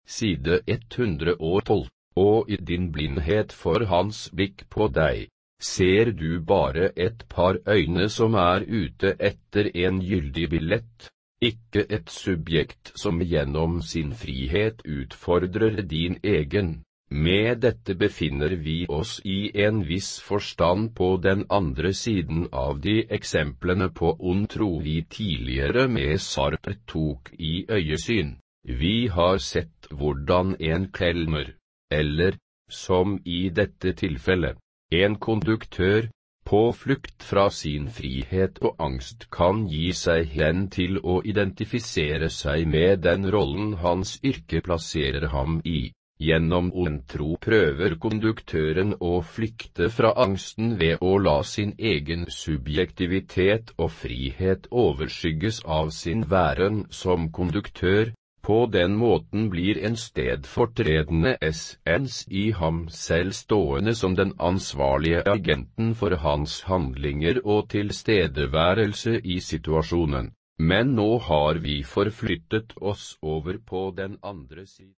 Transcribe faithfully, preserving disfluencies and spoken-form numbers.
side ett hundre og tolv, og i din blindhet for hans blikk på deg, ser du bare et par øyne som er ute etter en gyldig billett, ikke et subjekt som gjennom sin frihet utfordrer din egen. Med dette befinner vi oss i en viss forstand på den andre siden av de eksemplene på ond tro vi tidligere med Sartre tok i øyesyn. Vi har sett hvordan en kelner, eller, som i dette tilfellet, en konduktør, på flukt fra sin frihet og angst kan gi seg hen til å identifisere seg med den rollen hans yrke plasserer ham i. Gjennom ond tro prøver konduktøren å flykte fra angsten ved å la sin egen subjektivitet og frihet overskygges av sin væren som konduktør. På den måten blir en stedfortredende essens i ham selv stående som den ansvarlige agenten for hans handlinger og tilstedeværelse i situasjonen. Men nå har vi forflyttet oss over på den andre siden.